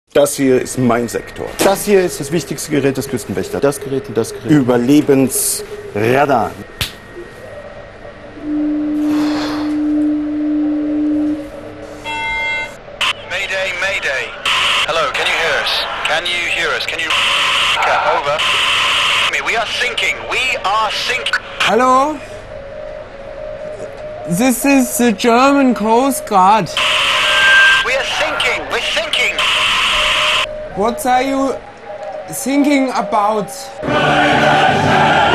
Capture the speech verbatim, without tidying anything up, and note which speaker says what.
Speaker 1: Das hier ist mein Sektor. Das hier ist das wichtigste Gerät des Küstenwächters. Das Gerät und das Gerät. Überlebensradar.
Speaker 2: Mayday, Mayday. Hello, can you hear us? Can you hear us? Can you... Over. We are sinking. We are sinking.
Speaker 3: Hello? This is the German Coast Guard.
Speaker 2: We are sinking. We're sinking.
Speaker 3: What are you thinking about?